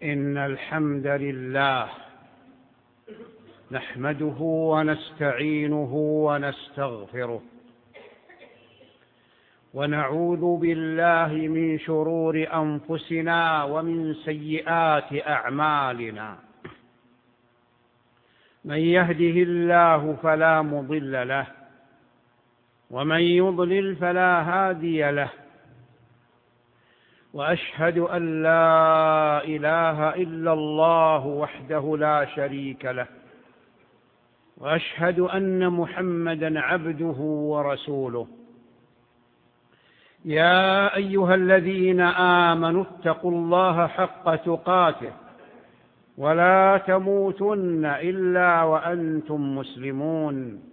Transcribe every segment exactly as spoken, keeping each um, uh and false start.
إن الحمد لله نحمده ونستعينه ونستغفره ونعوذ بالله من شرور أنفسنا ومن سيئات أعمالنا. من يهده الله فلا مضل له ومن يضلل فلا هادي له، وأشهد أن لا إله إلا الله وحده لا شريك له، وأشهد أن محمدًا عبده ورسوله. يا أيها الذين آمنوا اتقوا الله حق تقاته ولا تموتن إلا وأنتم مسلمون.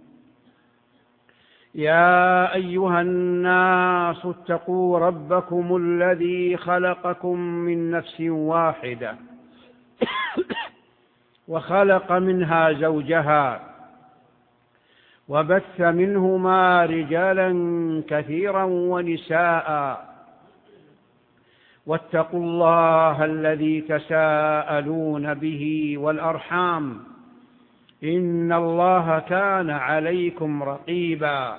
يا أيها الناس اتقوا ربكم الذي خلقكم من نفس واحدة وخلق منها زوجها وبث منهما رجالا كثيرا ونساء، واتقوا الله الذي تساءلون به والأرحام إن الله كان عليكم رقيبا.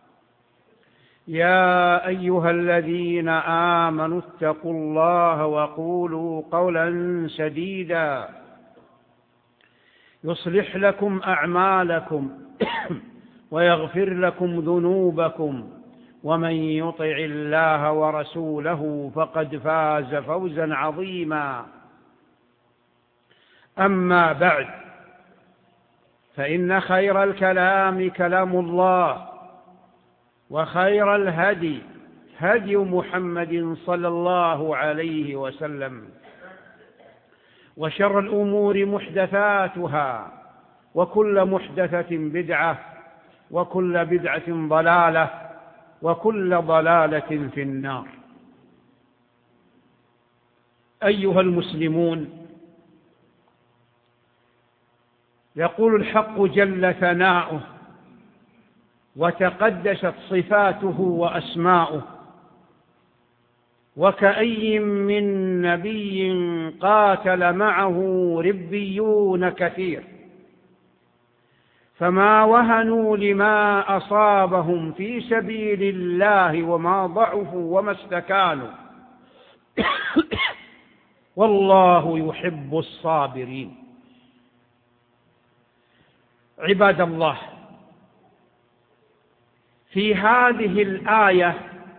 يا أيها الذين آمنوا اتقوا الله وقولوا قولا سديدا يصلح لكم أعمالكم ويغفر لكم ذنوبكم، ومن يطع الله ورسوله فقد فاز فوزا عظيما. أما بعد، فإن خير الكلام كلام الله، وخير الهدي هدي محمد صلى الله عليه وسلم، وشر الأمور محدثاتها، وكل محدثة بدعة، وكل بدعة ضلالة، وكل ضلالة في النار. أيها المسلمون، يقول الحق جل ثناؤه وتقدست صفاته وأسماؤه: وكأي من نبي قاتل معه ربيون كثير فما وهنوا لما أصابهم في سبيل الله وما ضعفوا وما استكانوا والله يحب الصابرين. عباد الله، في هذه الآية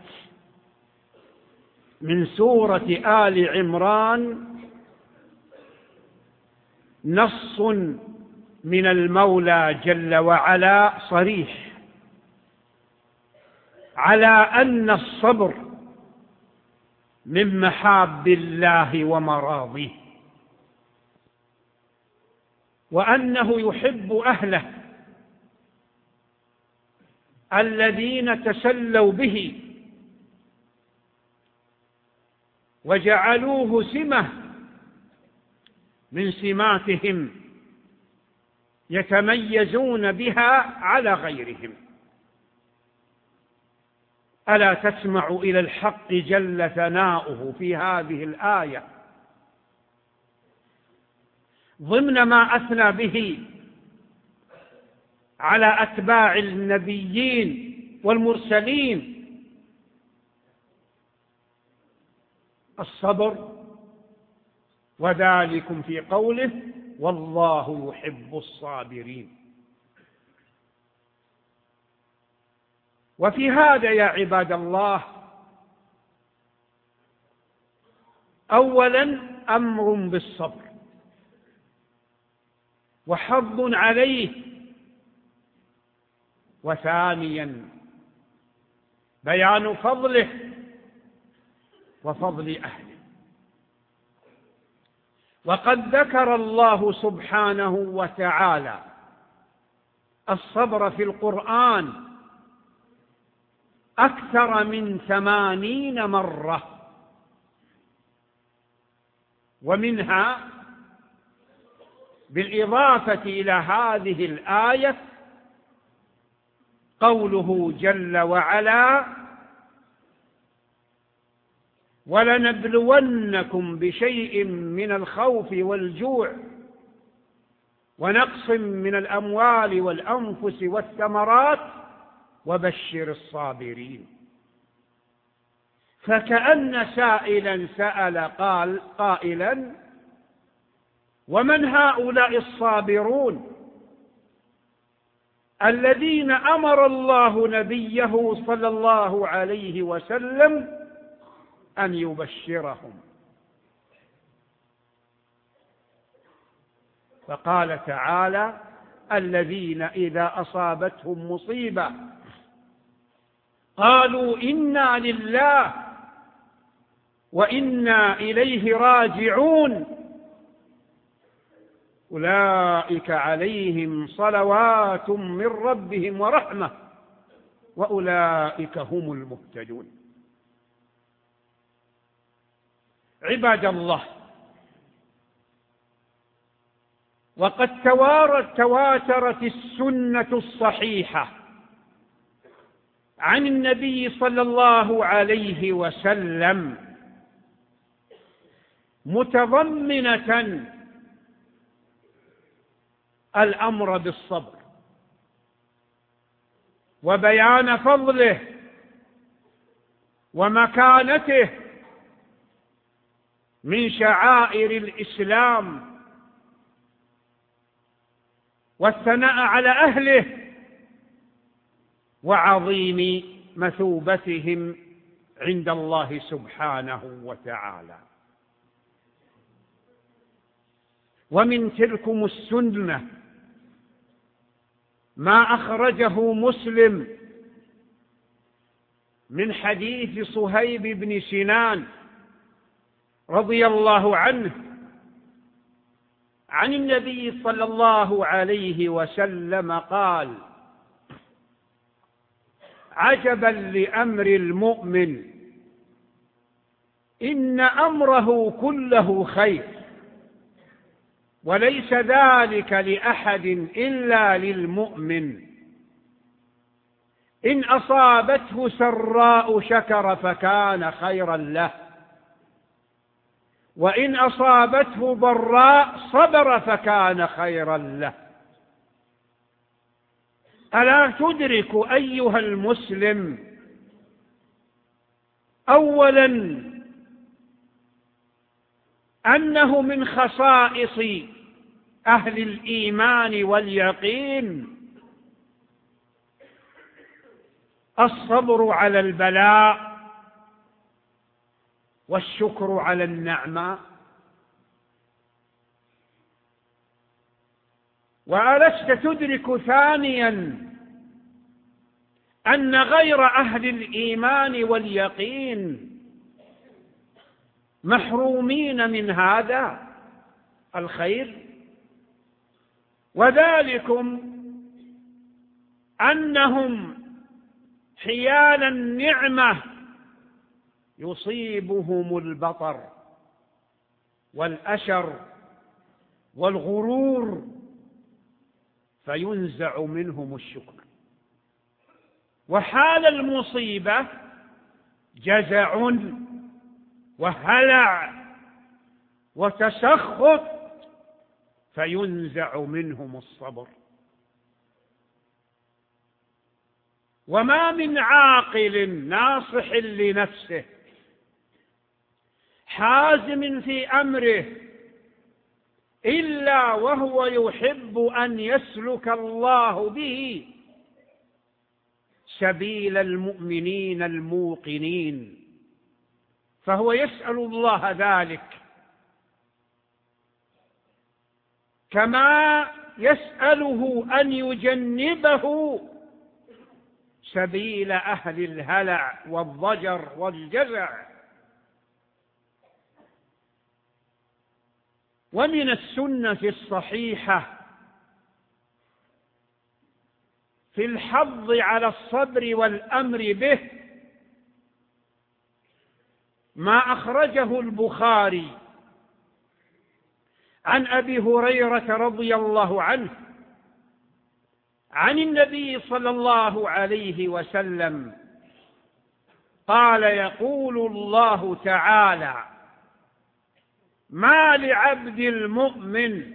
من سورة آل عمران نص من المولى جل وعلا صريح على أن الصبر من محاب الله ومراضيه، وأنه يحب أهله الذين تسلوا به وجعلوه سمة من سماتهم يتميزون بها على غيرهم. ألا تسمع إلى الحق جل ثناؤه في هذه الآية ضمن ما أثنى به على أتباع النبيين والمرسلين: الصبر، وذلكم في قوله: والله يحب الصابرين. وفي هذا يا عباد الله أولا أمر بالصبر وحض عليه، وثانيا بيان فضله وفضل أهله. وقد ذكر الله سبحانه وتعالى الصبر في القرآن أكثر من ثمانين مرة، ومنها بالإضافة إلى هذه الآية قوله جل وعلا: ولنبلونكم بشيء من الخوف والجوع ونقص من الأموال والأنفس والثمرات وبشر الصابرين. فكأن سائلا سأل قال قائلا: ومن هؤلاء الصابرون الذين أمر الله نبيه صلى الله عليه وسلم أن يبشرهم؟ فقال تعالى: الذين إذا أصابتهم مصيبة قالوا إنا لله وإنا إليه راجعون أولئك عليهم صلوات من ربهم ورحمة وأولئك هم المهتدون. عباد الله، وقد تواترت السنة الصحيحة عن النبي صلى الله عليه وسلم متضمنة الأمر بالصبر وبيان فضله ومكانته من شعائر الإسلام والثناء على أهله وعظيم مثوبتهم عند الله سبحانه وتعالى. ومن تلكم السنة ما أخرجه مسلم من حديث صهيب بن سنان رضي الله عنه عن النبي صلى الله عليه وسلم قال: عجبا لأمر المؤمن إن أمره كله خير وليس ذلك لأحد إلا للمؤمن إن أصابته سراء شكر فكان خيرا له وإن أصابته ضراء صبر فكان خيرا له. ألا تدرك أيها المسلم أولا أنه من خصائص أهل الإيمان واليقين الصبر على البلاء والشكر على النعمة؟ وألست تدرك ثانيا أن غير أهل الإيمان واليقين محرومين من هذا الخير؟ وذلكم أنهم حيال النعمة يصيبهم البطر والأشر والغرور فينزع منهم الشكر، وحال المصيبة جزع وهلع وتسخط فينزع منهم الصبر. وما من عاقل ناصح لنفسه حازم في أمره إلا وهو يحب أن يسلك الله به سبيل المؤمنين الموقنين، فهو يسأل الله ذلك كما يسأله أن يجنبه سبيل أهل الهلع والضجر والجزع. ومن السنة الصحيحة في الحض على الصبر والأمر به ما أخرجه البخاري عن أبي هريرة رضي الله عنه عن النبي صلى الله عليه وسلم قال: يقول الله تعالى: ما لعبد المؤمن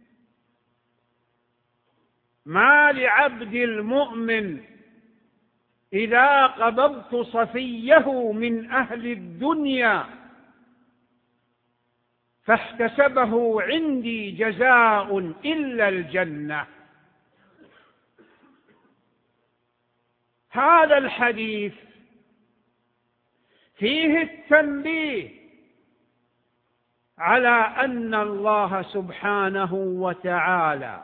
ما لعبد المؤمن إذا قبضت صفيه من أهل الدنيا فاحتسبه عندي جزاء إلا الجنة. هذا الحديث فيه التنبيه على أن الله سبحانه وتعالى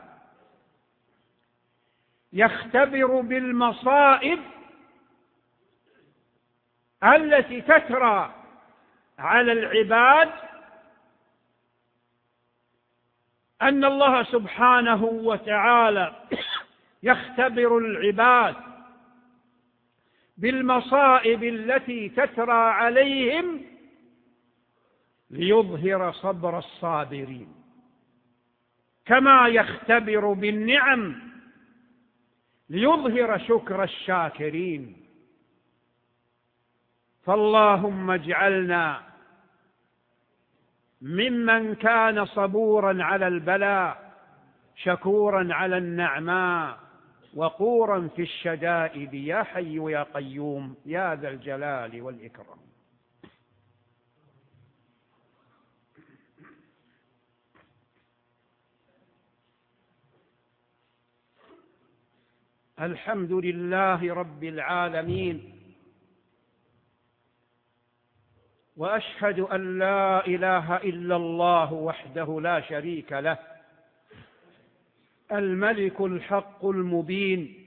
يختبر بالمصائب التي تترى على العباد، أن الله سبحانه وتعالى يختبر العباد بالمصائب التي تترى عليهم ليظهر صبر الصابرين، كما يختبر بالنعم ليظهر شكر الشاكرين. فاللهم اجعلنا ممن كان صبورا على البلاء، شكورا على النعماء، وقورا في الشدائد، يا حي يا قيوم يا ذا الجلال والإكرام. الحمد لله رب العالمين، وأشهد أن لا إله إلا الله وحده لا شريك له، الملك الحق المبين،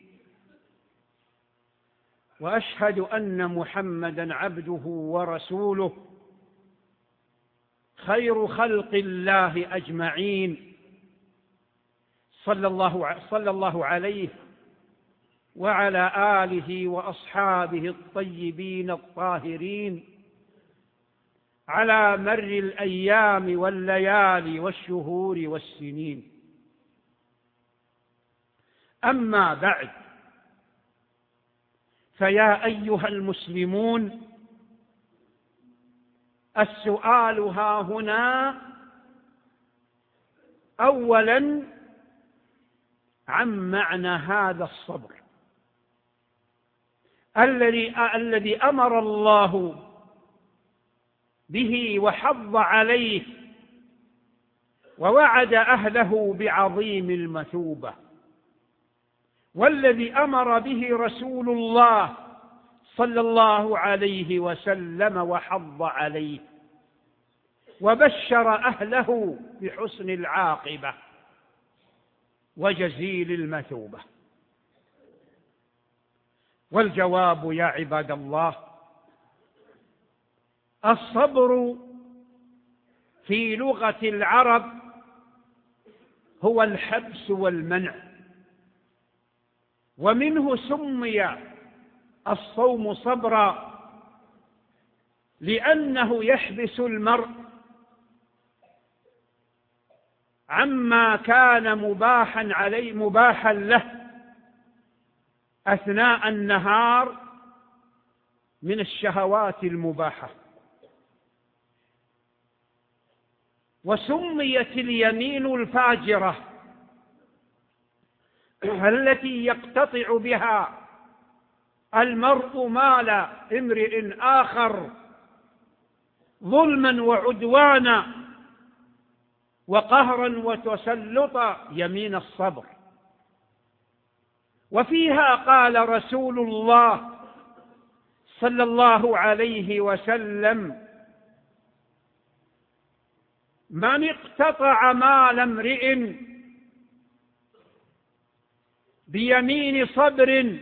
وأشهد أن محمدًا عبده ورسوله خير خلق الله أجمعين، صلى الله صلى الله عليه وعلى آله وأصحابه الطيبين الطاهرين على مر الأيام والليالي والشهور والسنين. أما بعد، فيا أيها المسلمون، السؤال ها هنا أولاً عن معنى هذا الصبر الذي الذي أمر الله به وحض عليه ووعد أهله بعظيم المثوبة، والذي أمر به رسول الله صلى الله عليه وسلم وحض عليه وبشر أهله بحسن العاقبة وجزيل المثوبة. والجواب يا عباد الله: الصبر في لغة العرب هو الحبس والمنع، ومنه سمي الصوم صبرا لأنه يحبس المرء عما كان مباحا عليه مباحا له أثناء النهار من الشهوات المباحة. وسميت اليمين الفاجرة التي يقتطع بها المرء مال امرئ آخر ظلما وعدوانا وقهرا وتسلطا يمين الصبر. وفيها قال رسول الله صلى الله عليه وسلم: من اقتطع مال امرئ بيمين صبر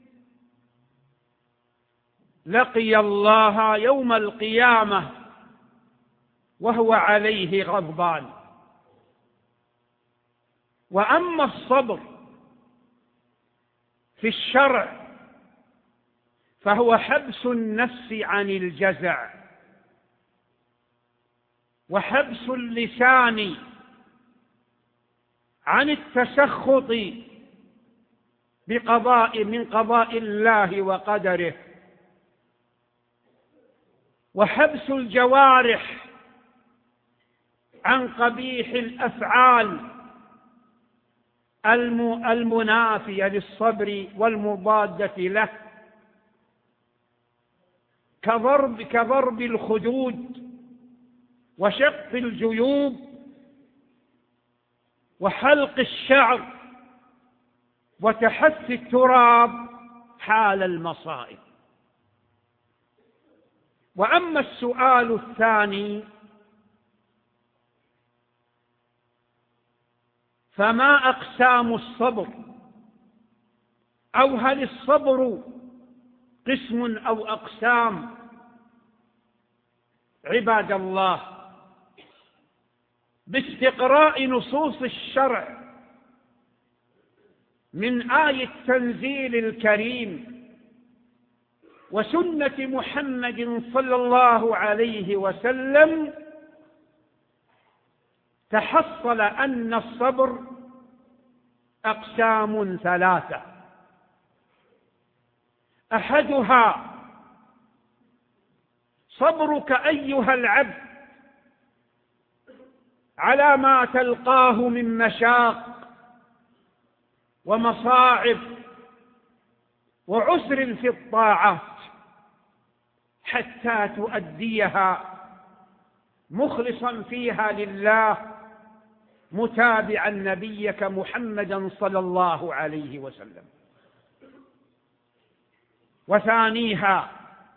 لقي الله يوم القيامة وهو عليه غضبان. وأما الصبر في الشرع فهو حبس النفس عن الجزع، وحبس اللسان عن التسخط بقضاء من قضاء الله وقدره، وحبس الجوارح عن قبيح الأفعال المنافية للصبر والمضادة له، كضرب كضرب الخدود وشق الجيوب وحلق الشعر وتحث التراب حال المصائب. وأما السؤال الثاني فما أقسام الصبر، أو هل الصبر قسم أو أقسام؟ عباد الله، باستقراء نصوص الشرع من آية التنزيل الكريم وسنة محمد صلى الله عليه وسلم تحصل أن الصبر أقسام ثلاثة. أحدها صبرك أيها العبد على ما تلقاه من مشاق ومصاعب وعسر في الطاعات حتى تؤديها مخلصا فيها لله، متابعا نبيك محمدا صلى الله عليه وسلم. وثانيها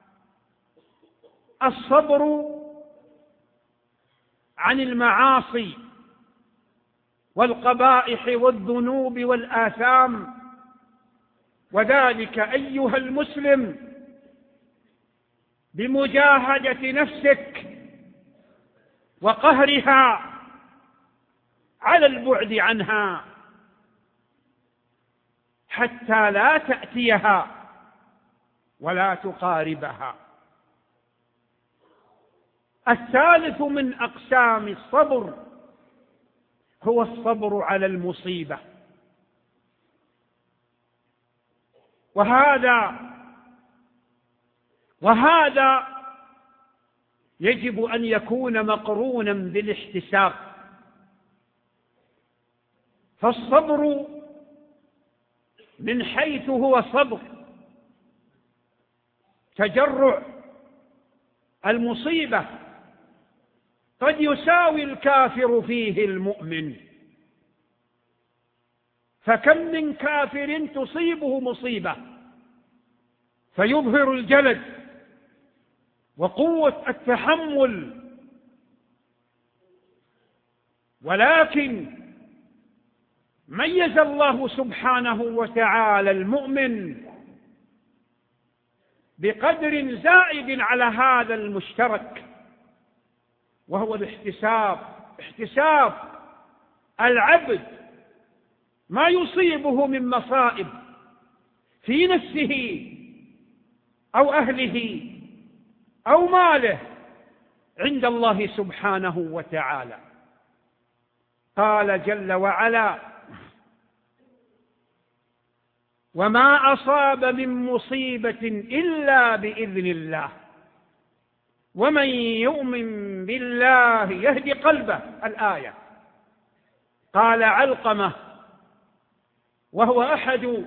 الصبر عن المعاصي والقبائح والذنوب والآثام، وذلك أيها المسلم بمجاهدة نفسك وقهرها على البعد عنها حتى لا تأتيها ولا تقاربها. الثالث من أقسام الصبر هو الصبر على المصيبة، وهذا وهذا يجب أن يكون مقرونا بالاحتساب. فالصبر من حيث هو صبر تجرع المصيبة قد يساوي الكافر فيه المؤمن، فكم من كافر تصيبه مصيبة فيظهر الجلد وقوة التحمل، ولكن ميز الله سبحانه وتعالى المؤمن بقدر زائد على هذا المشترك، وهو الاحتساب. احتساب العبد ما يصيبه من مصائب في نفسه أو أهله أو ماله عند الله سبحانه وتعالى. قال جل وعلا: وما أصاب من مصيبة إلا بإذن الله ومن يؤمن بالله يهدي قلبه. الآية. قال علقمة وهو أحد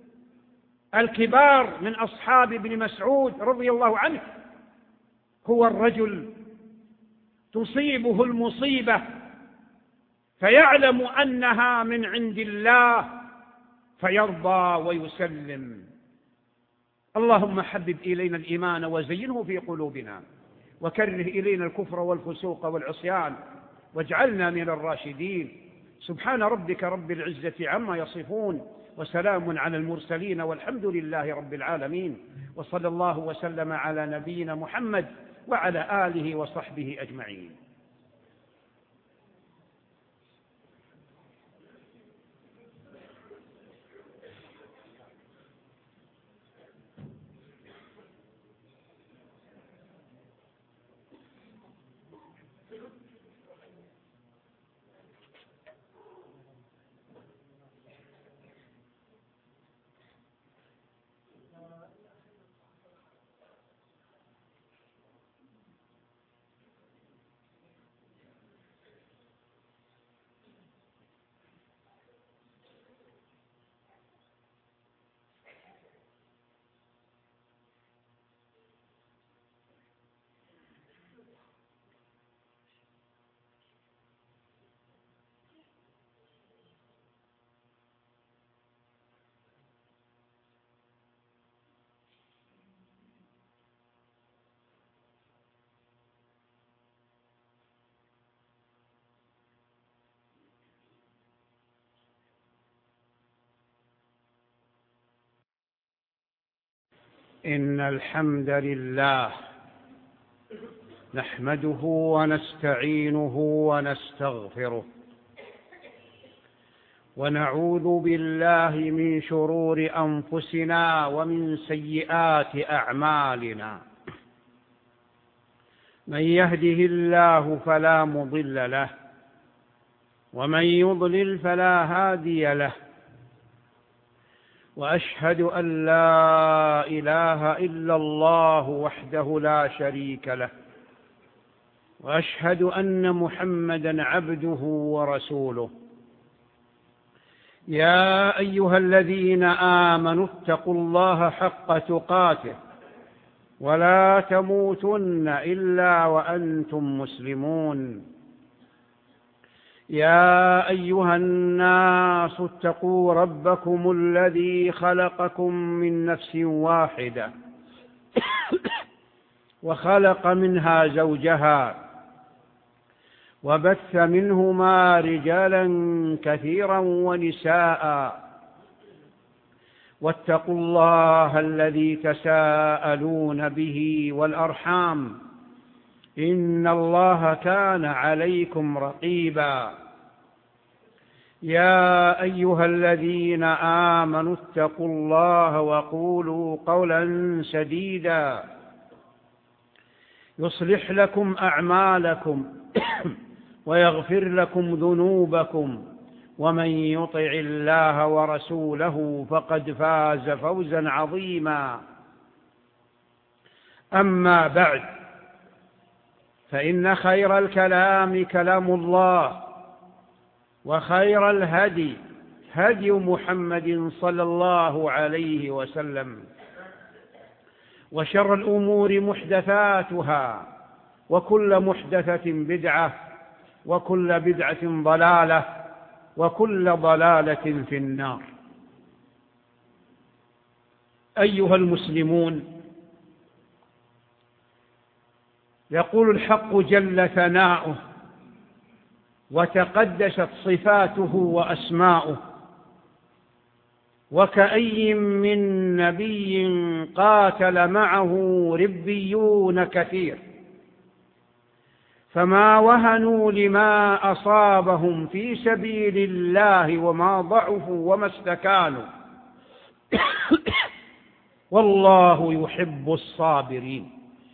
الكبار من أصحاب ابن مسعود رضي الله عنه: هو الرجل تصيبه المصيبة فيعلم أنها من عند الله فيرضى ويسلم. اللهم حبب إلينا الإيمان وزينه في قلوبنا، وكره إلينا الكفر والفسوق والعصيان، واجعلنا من الراشدين. سبحان ربك رب العزة عما يصفون، وسلام على المرسلين، والحمد لله رب العالمين، وصلى الله وسلم على نبينا محمد وعلى آله وصحبه أجمعين. إن الحمد لله نحمده ونستعينه ونستغفره ونعوذ بالله من شرور أنفسنا ومن سيئات أعمالنا. من يهده الله فلا مضل له ومن يضلل فلا هادي له، وأشهد أن لا إله إلا الله وحده لا شريك له، وأشهد أن محمدًا عبده ورسوله. يا أيها الذين آمنوا اتقوا الله حق تقاته ولا تموتن إلا وأنتم مسلمون. يا أيها الناس اتقوا ربكم الذي خلقكم من نفس واحدة وخلق منها زوجها وبث منهما رجالا كثيرا ونساء، واتقوا الله الذي تساءلون به والأرحام إن الله كان عليكم رقيبا. يا أيها الذين آمنوا اتقوا الله وقولوا قولا سديدا يصلح لكم أعمالكم ويغفر لكم ذنوبكم، ومن يطع الله ورسوله فقد فاز فوزا عظيما. أما بعد، فإن خير الكلام كلام الله، وخير الهدي هدي محمد صلى الله عليه وسلم، وشر الأمور محدثاتها، وكل محدثة بدعة، وكل بدعة ضلالة، وكل ضلالة في النار. أيها المسلمون، يقول الحق جل ثناؤه وتقدست صفاته وأسماؤه: وكأي من نبي قاتل معه ربيون كثير فما وهنوا لما أصابهم في سبيل الله وما ضعفوا وما استكانوا والله يحب الصابرين.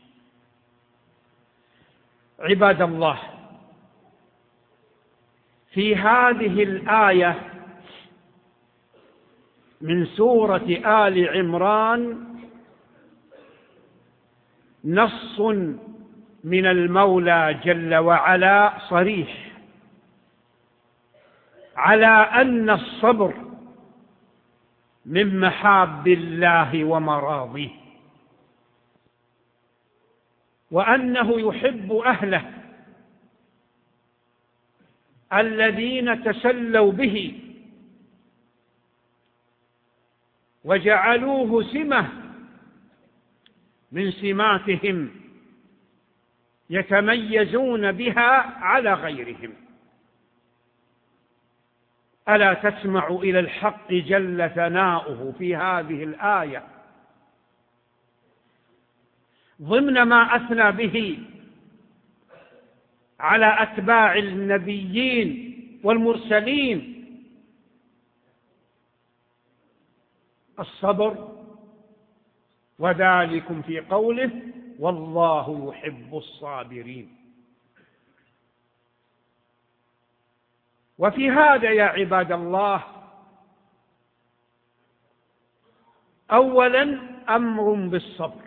عباد الله، في هذه الآية من سورة آل عمران نص من المولى جل وعلا صريح على أن الصبر من محاب الله ومراضيه، وأنه يحب أهله الذين تسلوا به وجعلوه سمة من سماتهم يتميزون بها على غيرهم. ألا تسمع إلى الحق جل ثناؤه في هذه الآية ضمن ما أثنى به على أتباع النبيين والمرسلين: الصبر، وذلكم في قوله: والله يحب الصابرين. وفي هذا يا عباد الله أولا أمر بالصبر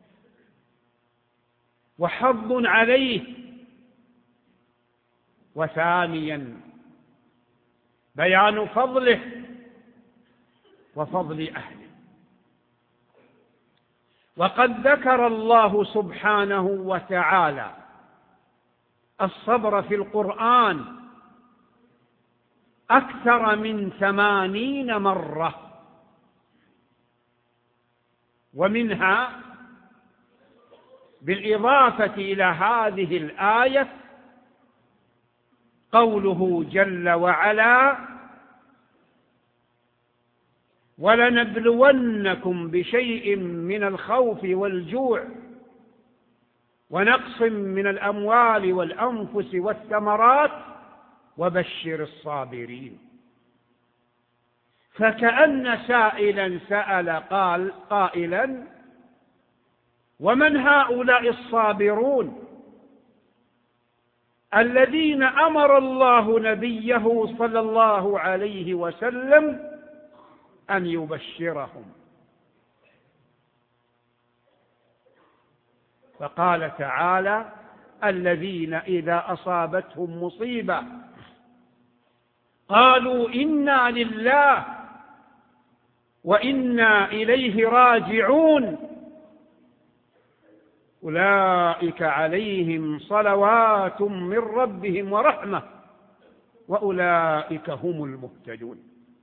وحض عليه، وثانيا بيان فضله وفضل أهله. وقد ذكر الله سبحانه وتعالى الصبر في القرآن أكثر من ثمانين مرة، ومنها بالإضافة إلى هذه الآية قوله جل وعلا: ولنبلونكم بشيء من الخوف والجوع ونقص من الأموال والأنفس والثمرات وبشر الصابرين. فكأن سائلا سأل قال قائلا: ومن هؤلاء الصابرون الذين أمر الله نبيه صلى الله عليه وسلم أن يبشرهم؟ فقال تعالى: الذين إذا أصابتهم مصيبة قالوا إنا لله وإنا إليه راجعون أولئك عليهم صلوات من ربهم ورحمة وأولئك هم المهتدون.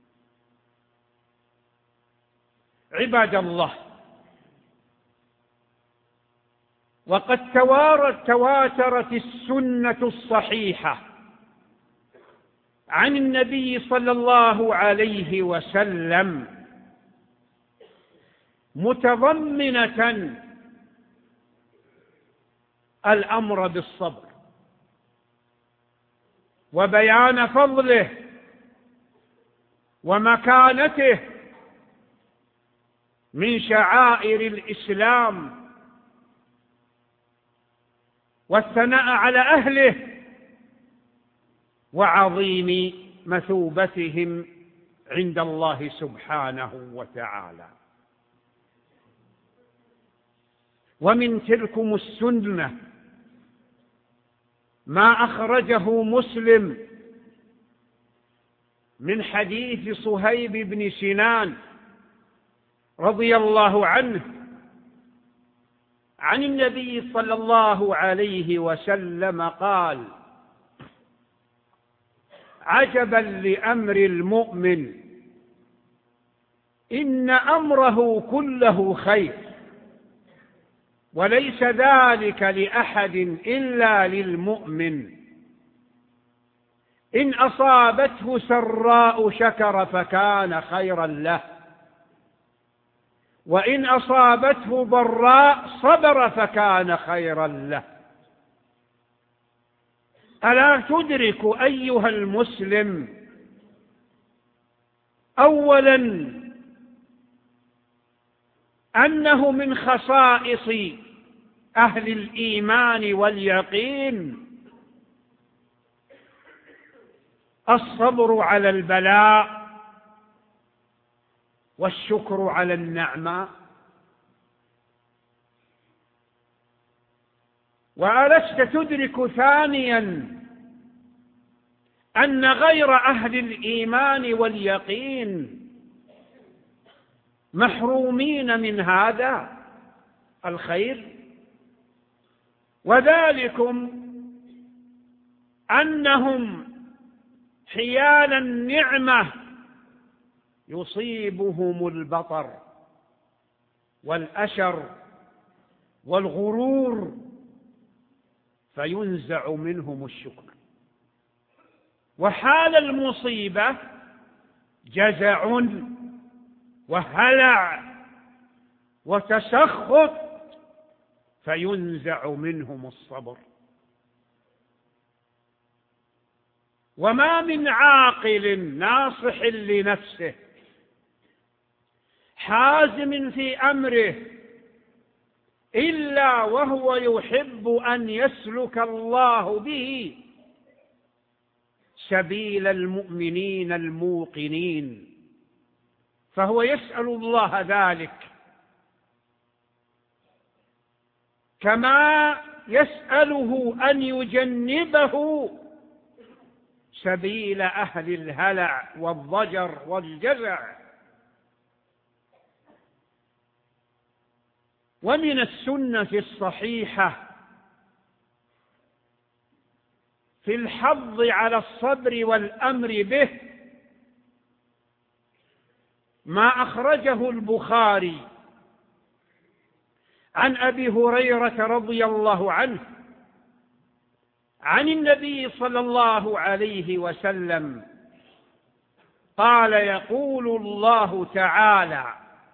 عباد الله، وقد توارت تواترت السنة الصحيحة عن النبي صلى الله عليه وسلم متضمنة الأمر بالصبر وبيان فضله ومكانته من شعائر الإسلام والثناء على أهله وعظيم مثوبتهم عند الله سبحانه وتعالى. ومن تلكم السنة ما أخرجه مسلم من حديث صهيب بن سنان رضي الله عنه عن النبي صلى الله عليه وسلم قال: عجبا لأمر المؤمن إن أمره كله خير وليس ذلك لأحد إلا للمؤمن إن أصابته سراء شكر فكان خيرا له وإن أصابته ضراء صبر فكان خيرا له. ألا تدرك أيها المسلم أولا أنه من خصائص أهل الإيمان واليقين الصبر على البلاء والشكر على النعمة؟ وألست تدرك ثانيا أن غير أهل الإيمان واليقين محرومين من هذا الخير؟ وذلكم أنهم حيال النعمة يصيبهم البطر والأشر والغرور فينزع منهم الشكر، وحال المصيبة جزع وهلع وتسخط فينزع منهم الصبر. وما من عاقل ناصح لنفسه حازم في أمره إلا وهو يحب أن يسلك الله به سبيل المؤمنين الموقنين، فهو يسأل الله ذلك كما يسأله أن يجنبه سبيل أهل الهلع والضجر والجزع. ومن السنة الصحيحة في الحض على الصبر والأمر به ما أخرجه البخاري عن أبي هريرة رضي الله عنه عن النبي صلى الله عليه وسلم قال: يقول الله تعالى: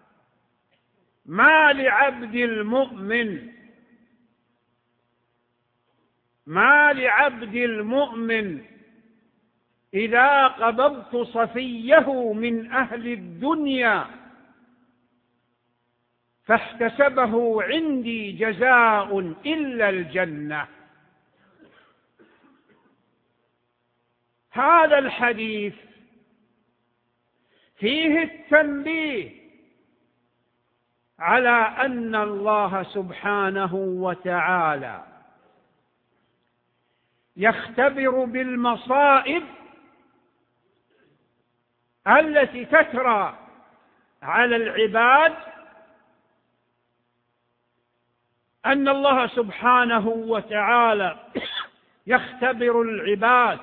ما لعبد المؤمن ما لعبد المؤمن إذا قبضت صفيه من أهل الدنيا فاحتسبه عندي جزاء إلا الجنة. هذا الحديث فيه التنبيه على أن الله سبحانه وتعالى يختبر بالمصائب التي تترى على العباد، أن الله سبحانه وتعالى يختبر العباد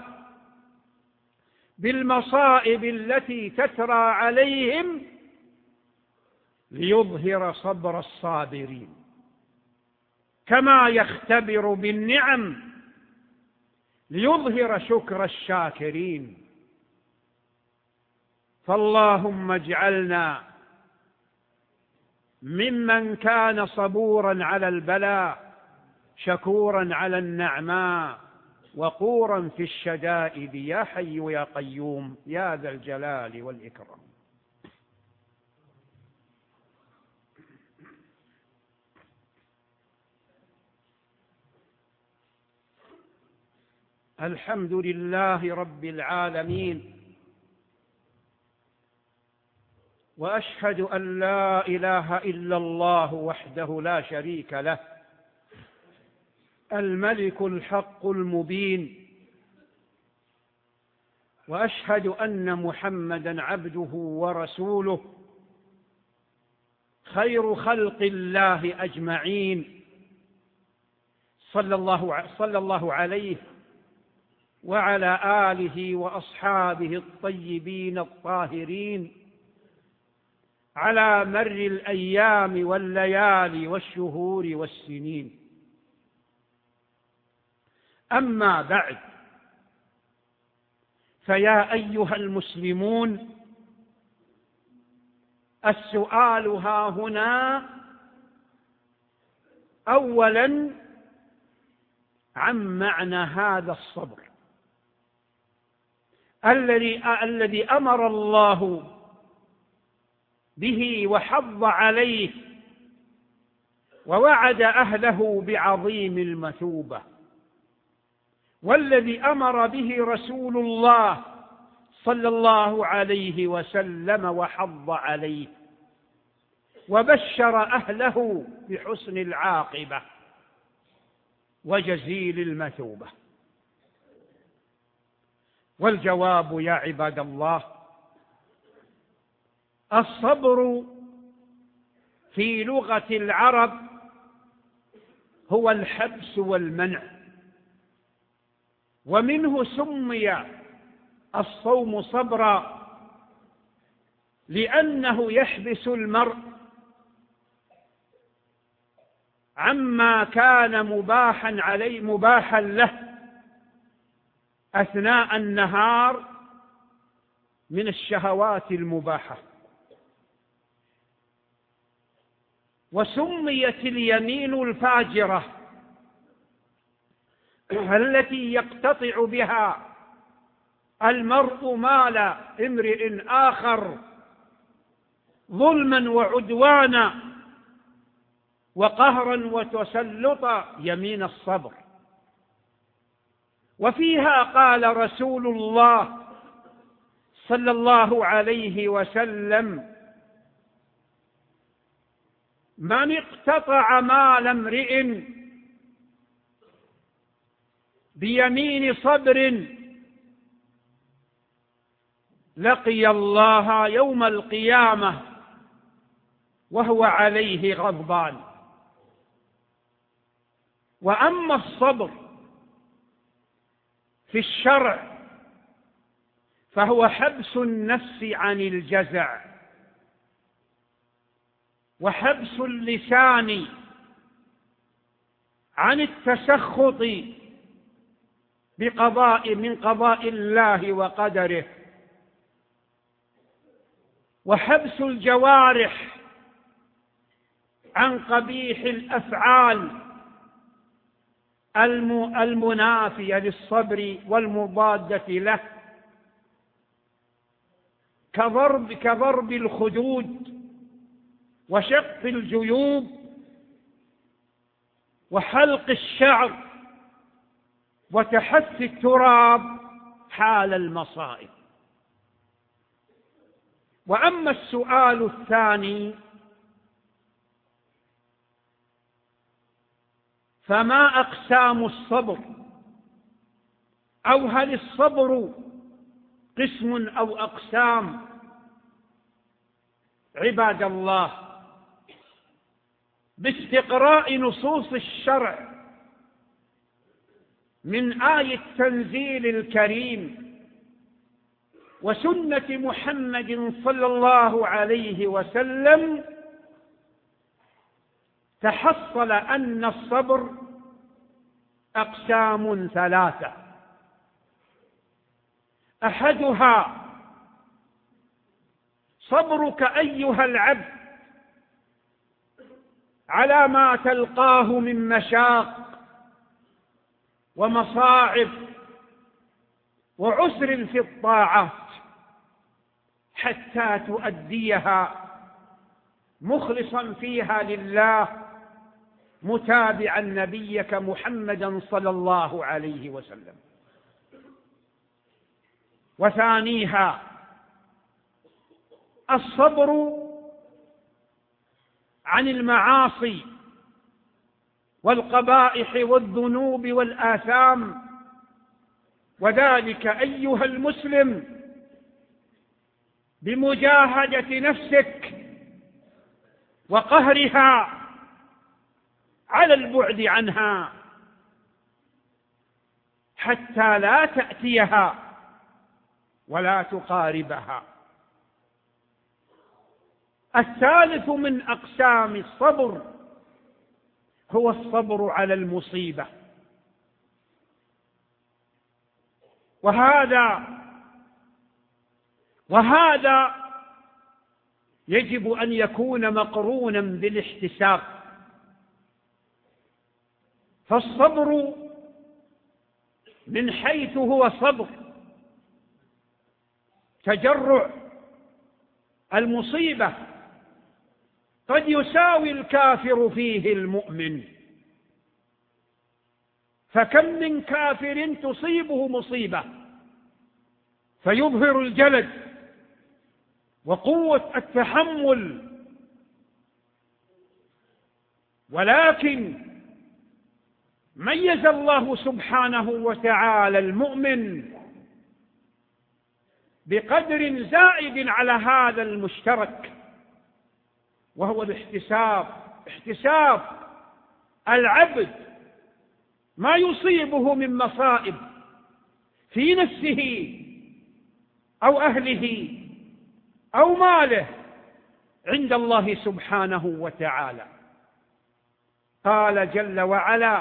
بالمصائب التي تترى عليهم ليظهر صبر الصابرين، كما يختبر بالنعم ليظهر شكر الشاكرين. فاللهم اجعلنا ممن كان صبورا على البلاء، شكورا على النعماء، وقورا في الشدائد، يا حي يا قيوم يا ذا الجلال والإكرام. الحمد لله رب العالمين، وأشهد أن لا إله إلا الله وحده لا شريك له، الملك الحق المبين، وأشهد أن محمدًا عبده ورسوله خير خلق الله أجمعين، صلى الله صلى الله عليه وعلى آله وأصحابه الطيبين الطاهرين على مر الأيام والليالي والشهور والسنين. أما بعد، فيا أيها المسلمون، السؤال ها هنا أولاً عن معنى هذا الصبر الذي الذي أمر الله به وحض عليه ووعد أهله بعظيم المثوبة، والذي أمر به رسول الله صلى الله عليه وسلم وحض عليه وبشر أهله بحسن العاقبة وجزيل المثوبة. والجواب يا عباد الله: الصبر في لغة العرب هو الحبس والمنع، ومنه سمي الصوم صبرا، لأنه يحبس المرء عما كان مباحا عليه مباحا له أثناء النهار من الشهوات المباحة. وسميت اليمين الفاجرة التي يقتطع بها المرء مال امرئ آخر ظلما وعدوانا وقهرا وتسلطا يمين الصبر. وفيها قال رسول الله صلى الله عليه وسلم: من اقتطع مال امرئ بيمين صبر لقي الله يوم القيامة وهو عليه غضبان. وأما الصبر في الشرع فهو حبس النفس عن الجزع، وحبس اللسان عن التسخط بقضاء من قضاء الله وقدره، وحبس الجوارح عن قبيح الأفعال المنافية للصبر والمضادة له، كضرب كضرب الخدود وشق الجيوب وحلق الشعر وتحث التراب حال المصائب. وأما السؤال الثاني فما أقسام الصبر، أو هل الصبر قسم أو أقسام؟ عباد الله، باستقراء نصوص الشرع من آية التنزيل الكريم وسنة محمد صلى الله عليه وسلم تحصل أن الصبر أقسام ثلاثة. أحدها صبرك أيها العبد على ما تلقاه من مشاق ومصاعب وعسر في الطاعات حتى تؤديها مخلصا فيها لله، متابعا نبيك محمدا صلى الله عليه وسلم. وثانيها الصبر عن المعاصي والقبائح والذنوب والآثام، وذلك أيها المسلم بمجاهدة نفسك وقهرها على البعد عنها حتى لا تأتيها ولا تقاربها. الثالث من أقسام الصبر هو الصبر على المصيبة، وهذا وهذا يجب أن يكون مقرونا بالاحتساب. فالصبر من حيث هو صبر تجرع المصيبة قد يساوي الكافر فيه المؤمن، فكم من كافر تصيبه مصيبة فيظهر الجلد وقوة التحمل، ولكن ميز الله سبحانه وتعالى المؤمن بقدر زائد على هذا المشترك، وهو الاحتساب. احتساب العبد ما يصيبه من مصائب في نفسه أو أهله أو ماله عند الله سبحانه وتعالى. قال جل وعلا: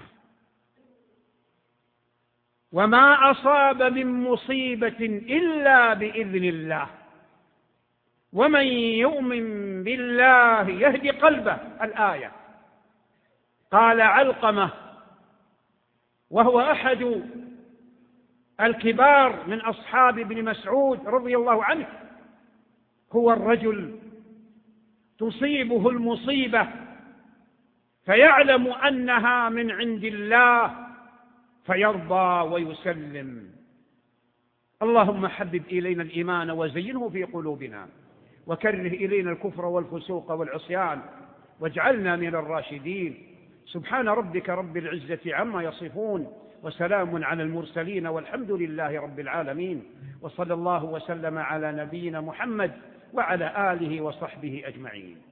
وما أصاب من مصيبة إلا بإذن الله ومن يؤمن بالله يهدي قلبه. الآية. قال علقمة وهو أحد الكبار من أصحاب ابن مسعود رضي الله عنه: هو الرجل تصيبه المصيبة فيعلم أنها من عند الله فيرضى ويسلم. اللهم حبب إلينا الإيمان وزينه في قلوبنا، وكره إلينا الكفر والفسوق والعصيان، واجعلنا من الراشدين. سبحان ربك رب العزة عما يصفون، وسلام على المرسلين، والحمد لله رب العالمين، وصلى الله وسلم على نبينا محمد وعلى آله وصحبه أجمعين.